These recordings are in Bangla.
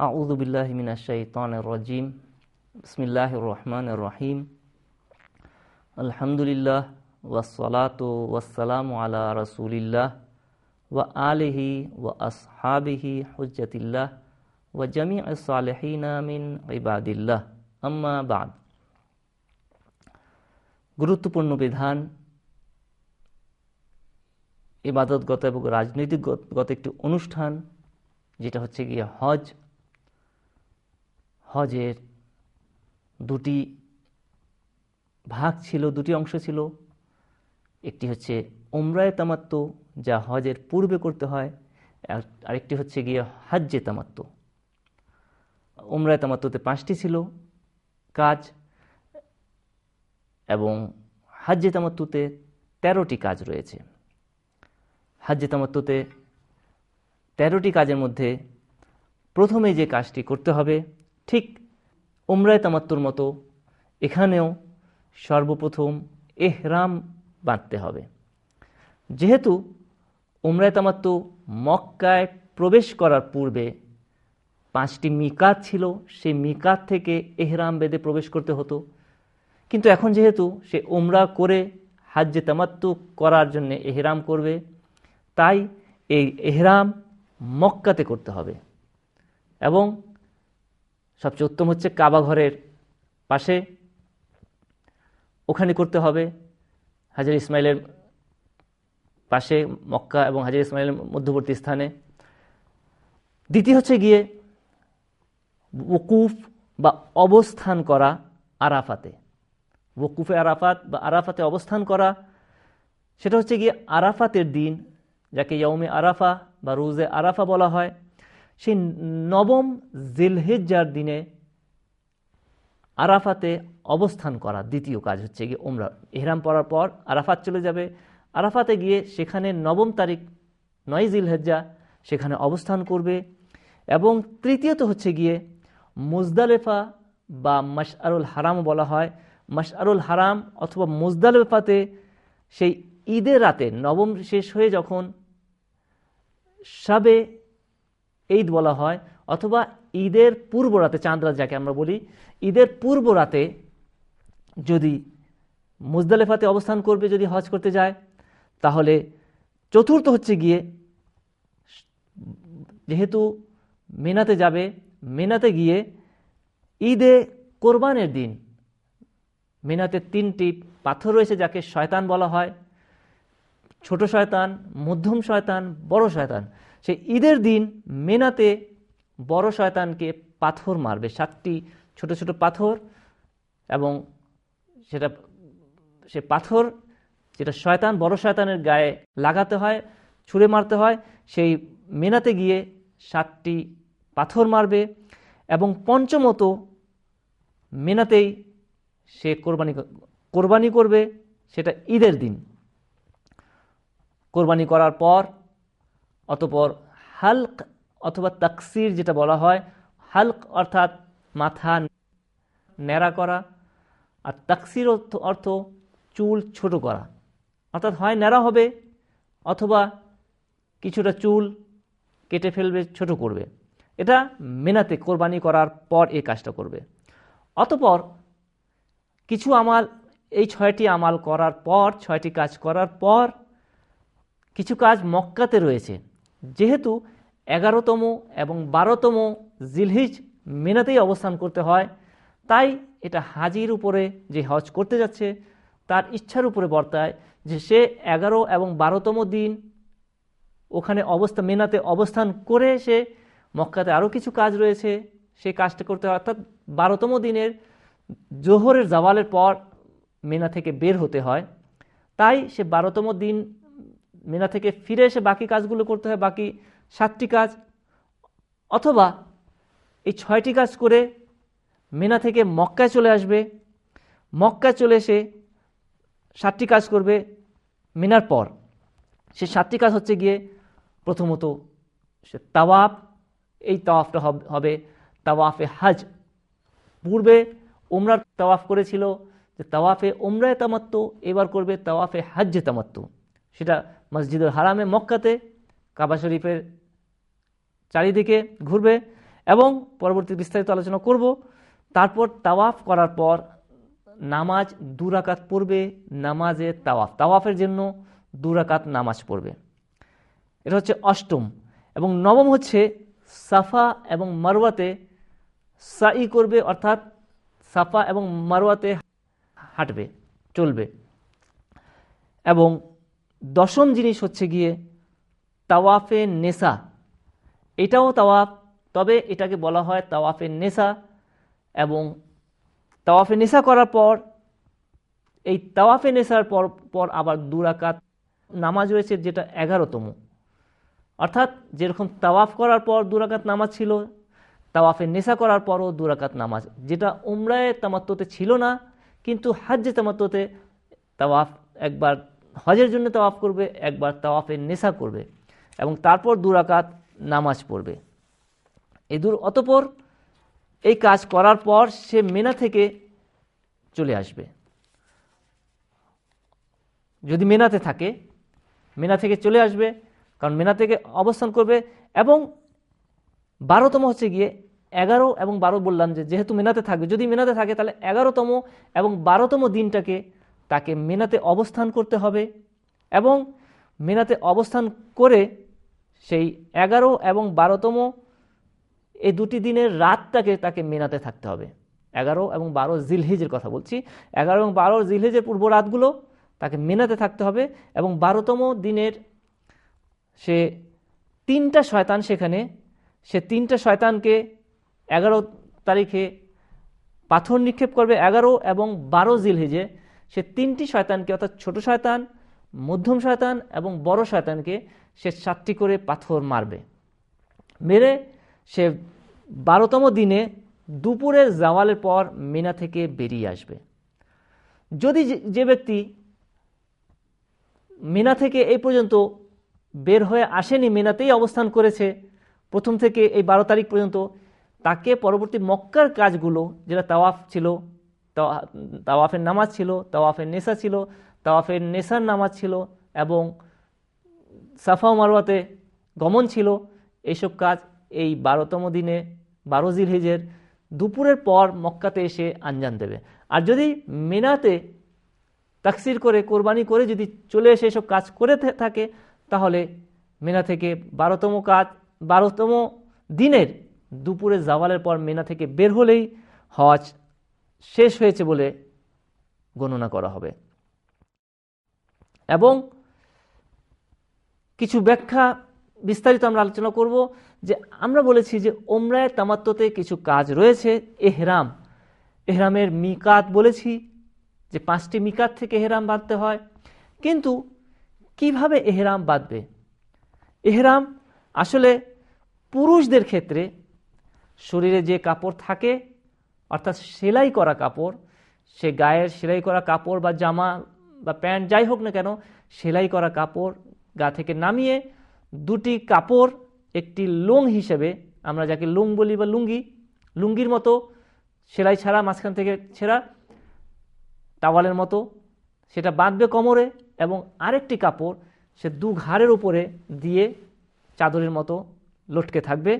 আউযু বিল্লাহি মিনাশ শাইতানির রাজিম। বিসমিল্লাহির রহমানির রহিম। আলহামদুলিল্লাহ ওয়াসসালাতু ওয়াসসালামু আলা রাসূলিল্লাহ ওয়া আলিহি ওয়া আসহাবিহি হুজ্জাতিল্লাহ ওয়া জামিউস সালিহিনা মিন ইবাদিল্লাহ, আম্মা বা'দ। গুরুত্বপূর্ণ বিধান, ইবাদতগত এবং রাজনৈতিকগত একটি অনুষ্ঠান, যেটা হচ্ছে গিয়ে হজ। হজের দুটি ভাগ ছিল, দুটি অংশ ছিল। একটি হচ্ছে উমরায়ে তামাত্তু, যা হজের পূর্বে করতে হয়, আরেকটি হচ্ছে গিয়ে হাজ্জে তামাত্তু। উমরায়ে তামাত্তুতে 5টি ছিল কাজ এবং হাজ্জে তামাত্তুতে 13টি কাজ রয়েছে। হাজ্জে তামাত্তুতে 13টি কাজের মধ্যে প্রথমে যে কাজটি করতে হবে, ঠিক উমরায়ে তামাত্তুর মতো এখানেও সর্বপ্রথম ইহরাম বাঁধতে হবে। যেহেতু উমরায়ে তামাত্তু মক্কায় প্রবেশ করার পূর্বে 5টি মিকাত ছিল, সেই মিকাত থেকে ইহরাম বেঁধে প্রবেশ করতে হতো। কিন্তু এখন যেহেতু সে উমরা করে হাজ্জে তামাত্তু করার জন্য ইহরাম করবে, তাই এই ইহরাম মক্কাতে করতে হবে। এবং সবচেয়ে উত্তম হচ্ছে কাবা ঘরের পাশে, ওখানে করতে হবে, হাজর ইসমাইলের পাশে, মক্কা এবং হাজর ইসমাইলের মধ্যবর্তী স্থানে। দ্বিতীয় হচ্ছে গিয়ে ওকুফ বা অবস্থান করা আরাফাতে। ওকুফে আরাফাত বা আরাফাতে অবস্থান করা, সেটা হচ্ছে গিয়ে আরাফাতের দিন, যাকে ইয়াউমে আরাফা বা রোজে আরাফা বলা হয়, সেই 9ম জিলহিজ্জার দিনে আরাফাতে অবস্থান করা। দ্বিতীয় কাজ হচ্ছে গিয়ে উমরা। ইহরাম পরার পর আরাফাত চলে যাবে, আরাফাতে গিয়ে সেখানে 9ম তারিখ 9 জিলহিজ্জা সেখানে অবস্থান করবে। এবং তৃতীয়ত হচ্ছে গিয়ে মুজদালেফা বা মাশআরুল হারাম বলা হয়। মাশআরুল হারাম অথবা মুজদালেফাতে সেই ঈদের রাতে 9ম শেষ হয়ে যখন শাবে ঈদ বলা হয়, অথবা ঈদের পূর্ব রাতে, চাঁদ রাত যাকে আমরা বলি, ঈদের পূর্ব রাতে যদি মুজদালেফাতে অবস্থান করবে, যদি হজ করতে যায়, তাহলে চতুর্থ হচ্ছে গিয়ে যেহেতু মিনাতে যাবে, মিনাতে গিয়ে ঈদে কোরবানের দিন মিনাতে 3টি পাথর রয়েছে, যাকে শয়তান বলা হয়, ছোট শয়তান, মধ্যম শয়তান, বড় শয়তান। সেই ঈদের দিন মিনাতে বড় শয়তানকে পাথর মারবে, 7টি ছোট ছোট পাথর, এবং সে পাথর যেটা শয়তান, বড় শয়তানের গায়ে লাগাতে হয়, ছুঁড়ে মারতে হয়। সেই মিনাতে গিয়ে 7টি পাথর মারবে। এবং পঞ্চমত মিনাতেই সে কোরবানি করবে, সেটা ঈদের দিন। কোরবানি করার পর অতঃপর হালক অথবা তাকসির যেটা বলা হয়, হালক অর্থাৎ মাথা ন্যাড়া করা, আর তাকসির অর্থ চুল ছোট করা। অর্থাৎ হয় ন্যাড়া হবে অথবা কিছুটা চুল কেটে ফেলবে, ছোট করবে। এটা মিনাতে কোরবানি করার পর এই কাজটা করবে। অতঃপর কিছু আমাল, এই 6টি আমাল করার পর, 6টি কাজ করার পর কিছু কাজ মক্কাতে রয়েছে। যেহেতু 11তম এবং 12তম জিলহিজ মিনাতেই অবস্থান করতে হয়, তাই এটা হাজির উপরে, যে হজ করতে যাচ্ছে তার ইচ্ছার উপরে বর্তায় যে সে 11 এবং 12তম দিন ওখানে মিনাতে অবস্থান করে সে মক্কাতে আরও কিছু কাজ রয়েছে, সেই কাজটা করতে হয়। অর্থাৎ 12তম দিনের জোহরের জাওয়ালের পর মিনা থেকে বের হতে হয়, তাই সে 12তম দিন মিনা থেকে ফিরে এসে বাকি কাজগুলো করতে হয়, বাকি 7টি কাজ। অথবা এই 6টি কাজ করে মিনা থেকে মক্কায় চলে আসবে, মক্কায় চলে এসে 7টি কাজ করবে মিনার পর। সে 7টি কাজ হচ্ছে গিয়ে প্রথমত সে তাওয়াফ, এই তাওয়াফটা হবে তাওয়াফে হজ। পূর্বে উমরার তাওয়াফ করেছিল, যে তাওয়াফে উমরায়ে তামাত্তু, এবার করবে তাওয়াফে হজ্জে তামাত্তু। সেটা মসজিদুল হারামে মক্কাতে কাবা শরীফের চারিদিকে ঘুরবে এবং পরবর্তী বিস্তারিত আলোচনা করব। তারপর তাওয়াফ করার পর নামাজ 2 রাকাত পড়বে, নামাজে তাওয়াফের জন্য 2 রাকাত নামাজ পড়বে। এটা হচ্ছে অষ্টম। এবং নবম হচ্ছে সাফা এবং মারওয়াতে সাই করবে, অর্থাৎ সাফা এবং মারওয়াতে হাঁটবে, চলবে। এবং দশম জিনিস হচ্ছে গিয়ে তাওয়াফে নেসা। এটাও তাওয়াফ, তবে এটাকে বলা হয় তাওয়াফে নেসা। এবং তাওয়াফে নেসা করার পর এই তাওয়াফে নেসার পর আবার 2 রাকাত নামাজ রয়েছে, যেটা 11তম। অর্থাৎ যেরকম তাওয়াফ করার পর 2 রাকাত নামাজ ছিল, তাওয়াফে নেসা করার পরও 2 রাকাত নামাজ, যেটা উমরায়ে তামাত্তুতে ছিল না, কিন্তু হজ্জে তামাত্তুতে তাওয়াফ একবার হজের জন্য তাওয়াফ করবে, একবার তাওয়াফে নেসা করবে এবং তারপর 2 রাকাত নামাজ পড়বে। অতঃপর এই কাজ করার পর সে মিনা থেকে চলে আসবে। যদি মিনাতে থাকে, মিনা থেকে চলে আসবে, কারণ মিনা থেকে অবস্থান করবে। এবং 12তম হচ্ছে গিয়ে 11 এবং 12 বললাম, যে যেহেতু মিনাতে থাকবে, যদি মিনাতে থাকে তাহলে 11তম এবং 12তম দিনটাকে তাকে মিনাতে অবস্থান করতে হবে। এবং মিনাতে অবস্থান করে সেই 11 এবং 12তম এই 2টি দিনের রাতটাকে তাকে মিনাতে থাকতে হবে। 11 এবং 12 জিলহিজের কথা বলছি, 11 এবং 12 জিলহিজের পূর্ব রাতগুলো তাকে মিনাতে থাকতে হবে। এবং 12তম দিনের সে 3টা শয়তান, সেখানে সে 3টা শয়তানকে 11 তারিখে পাথর নিক্ষেপ করবে। 11 এবং 12 জিলহিজে সে 3টি শয়তানকে, অর্থাৎ ছোট শয়তান, মধ্যম শয়তান এবং বড় শয়তানকে সে 7টি করে পাথর মারবে। মেরে সে 12তম দিনে দুপুরের জাওয়ালের পর মিনা থেকে বেরিয়ে আসবে। যদি যে ব্যক্তি মিনা থেকে এই পর্যন্ত বের হয়ে আসেনি, মিনাতেই অবস্থান করেছে প্রথম থেকে এই 12 তারিখ পর্যন্ত, তাকে পরবর্তী মক্কার কাজগুলো, যেটা তাওয়াফ ছিল, তাওয়াফের নামাজ ছিল, তাওয়াফের নেসা ছিল, তাওয়াফের নেসার নামাজ ছিল এবং সাফা ও মারওয়াতে গমন ছিল, এইসব কাজ এই 12তম দিনে 12 জিলহিজের দুপুরের পর মক্কাতে এসে আঞ্জাম দেবে। আর যদি মিনাতে তাকসির করে, কোরবানি করে যদি চলে এসে এসব কাজ করে থাকে, তাহলে মিনা থেকে 12তম দিনের দুপুরে জাওয়ালের পর মিনা থেকে বের হলেই হজ শেষ হয়েছে বলে গণনা করা হবে। এবং কিছু ব্যাখ্যা বিস্তারিত আমরা আলোচনা করব। যে আমরা বলেছি যে উমরায়ে তামাত্তুতে কিছু কাজ রয়েছে। এহরামের মিকাত বলেছি, যে 5টি মিকাত থেকে এহরাম বাঁধতে হয়। কিন্তু কিভাবে এহরাম বাঁধবে? এহরাম আসলে পুরুষদের ক্ষেত্রে শরীরে যে কাপড় থাকে, অর্থাৎ সেলাই করা কাপড়, সে গায়ের সেলাই করা কাপড় বা জামা বা প্যান্ট যাই হোক না কেন, সেলাই করা কাপড় গা থেকে নামিয়ে 2টি কাপড়, একটি লোং হিসেবে, আমরা যাকে লোং বলি বা লুঙ্গির মতো সেলাই ছাড়া, মাঝখান থেকে ছেঁড়া টাওয়ালের মতো, সেটা বাঁধবে কোমরে। এবং আরেকটি কাপড় সে 2 ঘাড়ের উপরে দিয়ে চাদরের মতো লটকে থাকবে।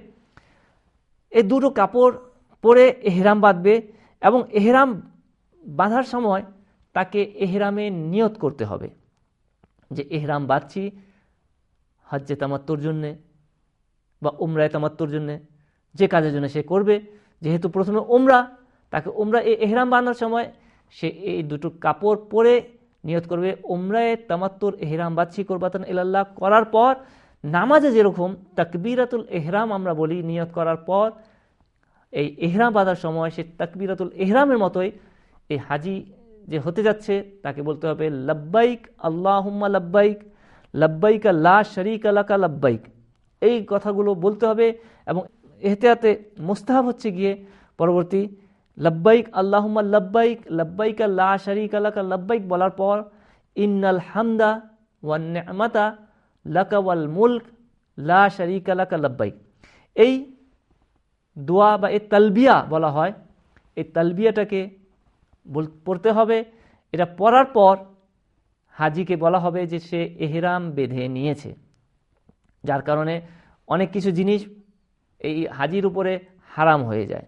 এই 2টো কাপড় পরে এহরাম বাঁধবে। এবং এহরাম বাঁধার সময় তাকে এহরামে নিয়ত করতে হবে, যে এহরাম বাঁধছি হজ্জে তামাত্তুর জন্যে বা উমরায়ে তামাত্তুর জন্যে, যে কাজের জন্য সে করবে। যেহেতু প্রথমে উমরা, তাকে উমরা এহরাম বাঁধার সময় সে এই 2টো কাপড় পরে নিয়ত করবে উমরায়ে তামাত্তুর এহরাম বাঁধছি কুরবাতান ইলাল্লাহ করার পর, নামাজে যেরকম তাকবীরাতুল এহরাম আমরা বলি নিয়ত করার পর, এই এহরাম বাঁধার সময় সে তাকবীরাতুল এহরামের মতোই এই হাজি যে হতে যাচ্ছে তাকে বলতে হবে লব্বাইক আল্লাহুম্মা লব্বাইক, লব্বাইকা লা শারীকা লাকা লব্বাইক, এই কথাগুলো বলতে হবে। এবং এহতিয়াতে মুস্তাহাব হচ্ছে গিয়ে পরবর্তী লব্বাইক আল্লাহুম্মা লব্বাইক, লব্বাইকা লা শারীকা লাকা লব্বাইক বলার পর ইন্নাল হামদা ওয়ান নি'মাতা লাকা ওয়াল মুলক লা শারীকা লাকা লব্বাইক, এই দোয়া বা এই তালবিয়া বলা হয়। এই তালবিয়াটাকে পড়তে হবে। এটা পড়ার পর হাজিকে বলা হবে যে সে এহরাম বেঁধে নিয়েছে, যার কারণে অনেক কিছু জিনিস এই হাজির উপরে হারাম হয়ে যায়।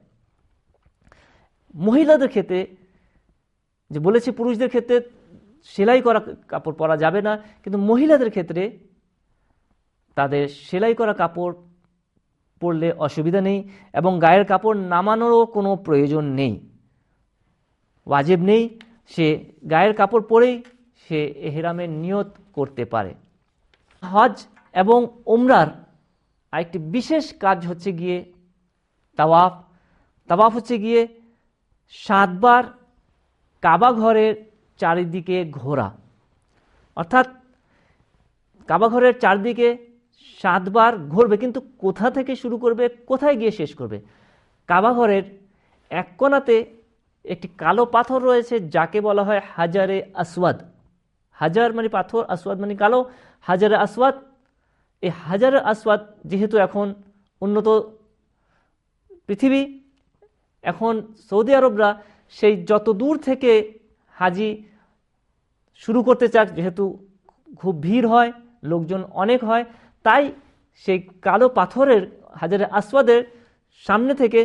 মহিলাদের ক্ষেত্রে যে বলেছি, পুরুষদের ক্ষেত্রে সেলাই করা কাপড় পরা যাবে না, কিন্তু মহিলাদের ক্ষেত্রে তাদের সেলাই করা কাপড় পরলে অসুবিধা নেই এবং গায়ের কাপড় নামানোরও কোনো প্রয়োজন নেই, ওয়াজিব নেই। সে গায়ের কাপড় পরেই সে এহরামের নিয়ত করতে পারে। হজ এবং উমরার আরেকটি বিশেষ কাজ হচ্ছে গিয়ে তাওয়াফ। তাওয়াফ হচ্ছে গিয়ে 7 বার কাবা ঘরের চারিদিকে ঘোরা, অর্থাৎ কাবা ঘরের চারদিকে 7 বার ঘুরবে, কিন্তু কোথা থেকে শুরু করবে, কোথায় গিয়ে শেষ করবে? কাবা ঘরের এক কোণাতে একটি কালো পাথর রয়েছে যাকে বলা হয় হাজারে আসওয়াদ। হাজার মানে পাথর, আসওয়াদ মানে কালো, হাজারে আসওয়াদ। এই হাজারে আসওয়াদ যেহেতু এখন উন্নত পৃথিবী, এখন সৌদি আরবরা সেই যত দূর থেকে হাজি শুরু করতে চাক, যেহেতু খুব ভিড় হয়, লোকজন অনেক হয়, তাই সেই কালো পাথরের হাজারে আসওয়াদের সামনে থেকে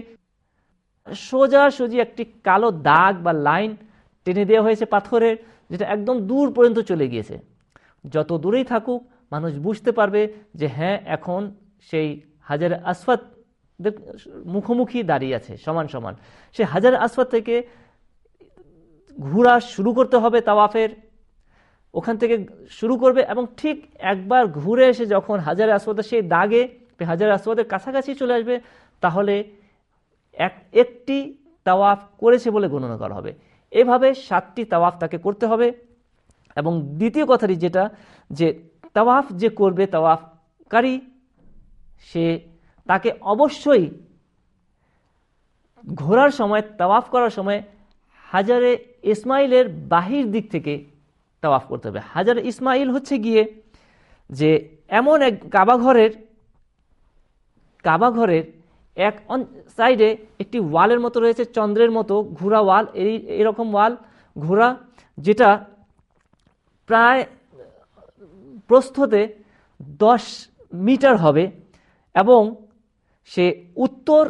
সোজাসুজি একটি কালো দাগ বা লাইন টেনে দেওয়া হয়েছে পাথরের, যেটা একদম দূর পর্যন্ত চলে গিয়েছে। যত দূরেই থাকুক মানুষ বুঝতে পারবে যে হ্যাঁ, এখন সেই হাজারে আসওয়াদের মুখোমুখি দাঁড়িয়ে আছে, সমান সমান। সে হাজারে আসওয়াদ থেকে ঘোরা শুরু করতে হবে তাওয়াফের, ওখান থেকে শুরু করবে এবং ঠিক একবার ঘুরে এসে যখন হাজারে আসওয়াদের সেই দাগে, হাজারে আসওয়াদের কাছাকাছি চলে আসবে, তাহলে একটি তাওয়াফ করেছে বলে গণনা করা হবে। এভাবে 7টি তাওয়াফ তাকে করতে হবে। এবং দ্বিতীয় কথাটি যেটা, যে তাওয়াফ যে করবে, তাওয়াফকারী, সে তাকে অবশ্যই ঘোরার সময়, তাওয়াফ করার সময় হাজারে ইসমাইলের বাহির দিক থেকে তাওয়াফ করতে হবে। হাজারে ইসমাইল হচ্ছে গিয়ে যে এমন এক কাবা ঘরের এক সাইডে একটি ওয়ালের মতো রয়েছে, চন্দ্রের মতো ঘোরা ওয়াল, এরকম ওয়াল ঘোরা, যেটা প্রায় প্রস্থতে 10 মিটার হবে এবং সে উত্তর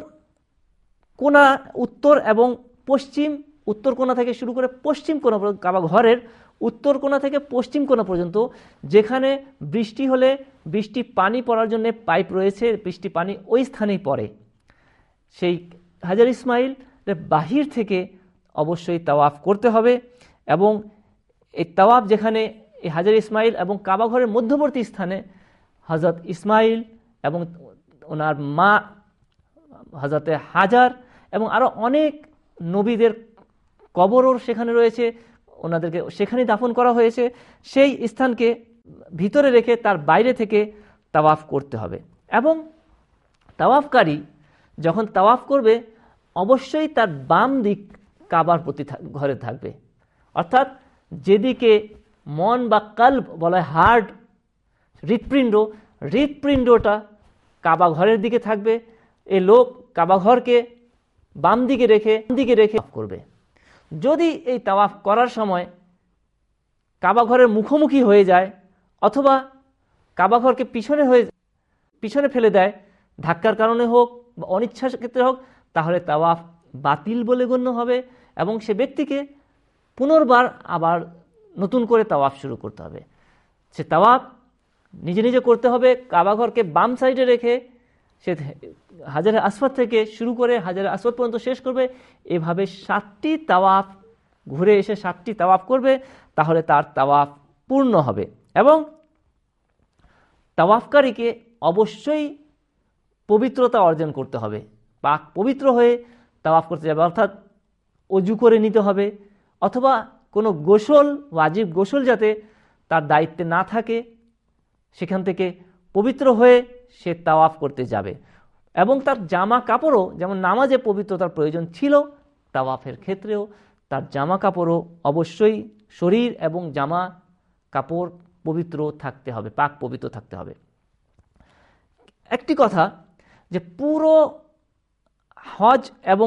এবং পশ্চিম, উত্তর কোণা থেকে শুরু করে পশ্চিম কোণা, কাবা ঘরের উত্তর কোণা থেকে পশ্চিম কোণা পর্যন্ত, যেখানে বৃষ্টি হলে বৃষ্টি পানি পড়ার জন্য পাইপ রয়েছে, বৃষ্টি পানি ওই স্থানেই পড়ে। সেই হাজার ইসমাইল বাহির থেকে অবশ্যই তাওয়াফ করতে হবে। এবং এই তাওয়াফ যেখানে এই হাজার ইসমাইল এবং কাবা ঘরের মধ্যবর্তী স্থানে হযরত ইসমাইল এবং ওনার মা হযরতে হাজার এবং আরও অনেক নবীদের কবরও সেখানে রয়েছে, ওনাদেরকে সেখানে দাফন করা হয়েছে, সেই স্থানকে ভিতরে রেখে তার বাইরে থেকে তাওয়াফ করতে হবে। এবং তাওয়াফকারী যখন তাওয়াফ করবে অবশ্যই তার বাম দিক কাবার প্রতি ঘরে থাকবে, অর্থাৎ যেদিকে মন বা কাল্ব বলা হয়, হার্ট, হৃৎপিণ্ডটা কাবা ঘরের দিকে থাকবে। এই লোক কাবা ঘরকে বাম দিকে রেখে করবে। যদি এই তাওয়াফ করার সময় কাবা ঘরের মুখোমুখি হয়ে যায় অথবা কাবা ঘরকে পিছনে ফেলে দেয়, ধাক্কার কারণে হোক বা অনিচ্ছার ক্ষেত্রে হোক, তাহলে তাওয়াফ বাতিল বলে গণ্য হবে এবং সে ব্যক্তিকে পুনর্বার আবার নতুন করে তাওয়াফ শুরু করতে হবে। সে তাওয়াফ নিজে নিজে করতে হবে, কাবা ঘরকে বাম সাইডে রেখে সে হাজারে আসওয়াদ থেকে শুরু করে হাজারে আসওয়াদ পর্যন্ত শেষ করবে। এভাবে 7টি তাওয়াফ ঘুরে এসে 7টি তাওয়াফ করবে, তাহলে তার তাওয়াফ পূর্ণ হবে। এবং তাওয়াফকারীকে অবশ্যই পবিত্রতা অর্জন করতে হবে, পাক পবিত্র হয়ে তাওয়াফ করতে যাবে, অর্থাৎ অজু করে নিতে হবে, অথবা কোনো গোসল, ওয়াজিব গোসল যাতে তার দায়িত্বে না থাকে, সেখান থেকে পবিত্র হয়ে সে তাওয়াফ করতে যাবে। এবং তার জামা কাপড়ও, যেমন নামাজে পবিত্রতার প্রয়োজন ছিল, তাওয়াফের ক্ষেত্রেও তার জামা কাপড়ও অবশ্যই শরীর এবং জামা কাপড় পবিত্র থাকতে হবে, পাক পবিত্র থাকতে হবে। একটি কথা, যে পুরো হজ এবং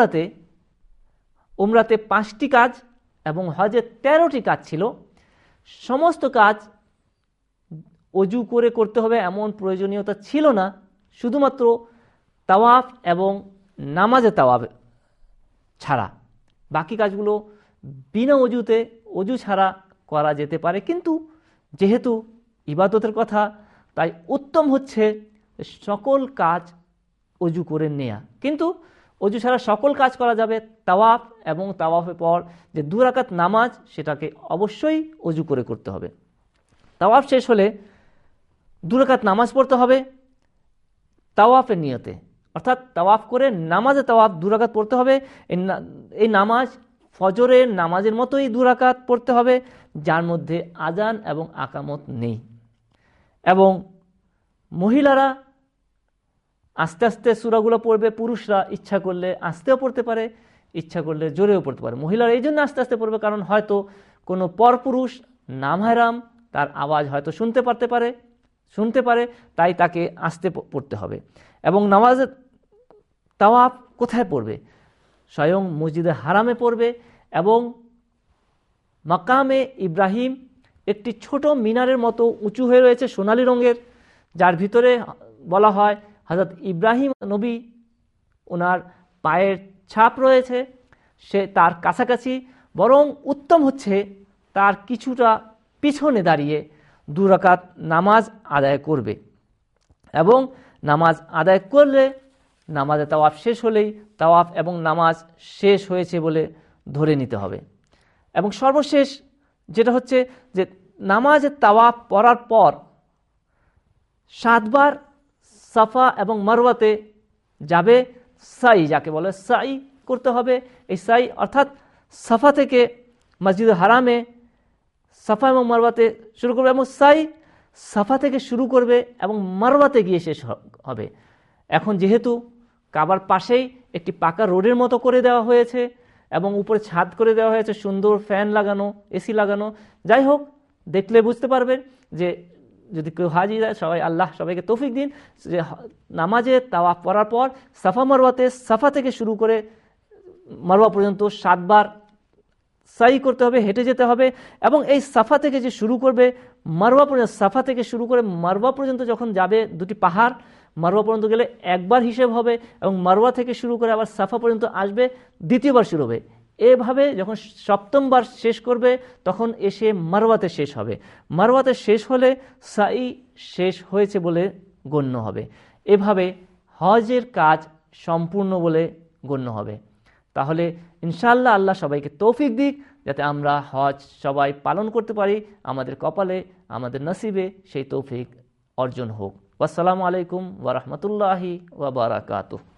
উমরাতে 5টি কাজ এবং হজে 13টি কাজ ছিল। সমস্ত কাজ অজু করে করতে হবে এমন প্রয়োজনীয়তা ছিল না, শুধুমাত্র তাওয়াফ এবং নামাজে তাওয়াফ ছাড়া বাকি কাজগুলো বিনা অজুতে অজু ছাড়া করা যেতে পারে, কিন্তু যেহেতু ইবাদতের কথা তাই উত্তম হচ্ছে সকল কাজ অজু করে নেয়া। কিন্তু অজু ছাড়া সকল কাজ করা যাবে। তাওয়াফ এবং তাওয়াফের পর যে 2 রাকাত নামাজ সেটাকে অবশ্যই অজু করে করতে হবে। তাওয়াফ শেষ হলে 2 রাকাত নামাজ পড়তে হবে তাওয়াফের নিয়তে, অর্থাৎ তাওয়াফ করে নামাজে তাওয়াফ 2 রাকাত পড়তে হবে। এই নামাজ ফজরের নামাজের মতোই 2 রাকাত পড়তে হবে, যার মধ্যে আজান এবং আকামত নেই। এবং মহিলারা আস্তে আস্তে সূরাগুলো পড়বে, পুরুষরা ইচ্ছা করলে আস্তেও পড়তে পারে, ইচ্ছা করলে জোরেও পড়তে পারে। মহিলারা এই জন্য আস্তে আস্তে পড়বে কারণ হয়তো কোনো পরপুরুষ নামহারাম তার আওয়াজ হয়তো শুনতে পারে, তাই তাকে আস্তে পড়তে হবে। এবং নামাজে তাওয়াফ কোথায় পড়বে? স্বয়ং মসজিদে হারামে পড়বে এবং মাকামে ইব্রাহিম একটি ছোট মিনারের মতো উঁচু হয়ে রয়েছে সোনালী রঙের, যার ভিতরে বলা হয় হযরত ইব্রাহিম নবী ওনার পায়ের ছাপ রয়েছে, সে তার কাছাকাছি। বরং উত্তম হচ্ছে তার কিছুটা পিছনে দাঁড়িয়ে 2 রাকাত নামাজ আদায় করবে। এবং নামাজ আদায় করলে নামাজে তাওয়াফ শেষ হলেই তাওয়াফ এবং নামাজ শেষ হয়েছে বলে ধরে নিতে হবে। এবং সর্বশেষ যেটা হচ্ছে যে নামাজে তাওয়াফ পড়ার পর 7 বার সাফা এবং মারওয়াতে যাবে, সাই যাকে বলে সাই করতে হবে। এই সাই অর্থাৎ সাফা থেকে মসজিদে হারামে সাফা এবং মারওয়াতে শুরু করবে, এবং সাই সাফা থেকে শুরু করবে এবং মারওয়াতে গিয়ে শেষ হবে। এখন যেহেতু কাবার পাশেই একটি পাকা রোডের মতো করে দেওয়া হয়েছে এবং উপরে ছাদ করে দেওয়া হয়েছে, সুন্দর ফ্যান লাগানো, এসি লাগানো, যাই হোক দেখলে বুঝতে পারবেন যে যদি কেউ হাজি যায়, সবাই আল্লাহ সবাইকে তৌফিক দিন, যে নামাজে তাওয়াফ পড়ার পর সাফা মারওয়াতে সাফা থেকে শুরু করে মারওয়া পর্যন্ত 7 বার সাই করতে হবে, হেঁটে যেতে হবে। এবং এই সাফা থেকে যে শুরু করবে মারওয়া পর্যন্ত, সাফা থেকে শুরু করে মারওয়া পর্যন্ত যখন যাবে, 2টি পাহাড়, মারওয়া পর্যন্ত গেলে 1 বার হিসেব হবে এবং মারওয়া থেকে শুরু করে আবার সাফা পর্যন্ত আসবে, 2য় বার শুরু হবে। এভাবে যখন 7ম বার শেষ করবে তখন এসে মারওয়াতে শেষ হবে। মারওয়াতে শেষ হলে সাই শেষ হয়েছে বলে গণ্য হবে। এভাবে হজের কাজ সম্পূর্ণ বলে গণ্য হবে। তাহলে ইনশাআল্লাহ আল্লাহ সবাইকে তৌফিক দিক যাতে আমরা হজ সবাই পালন করতে পারি, আমাদের কপালে, আমাদের নসিবে সেই তৌফিক অর্জন হোক। আসসালামু আলাইকুম ওয়া রাহমাতুল্লাহি ওয়া বারাকাতুহু।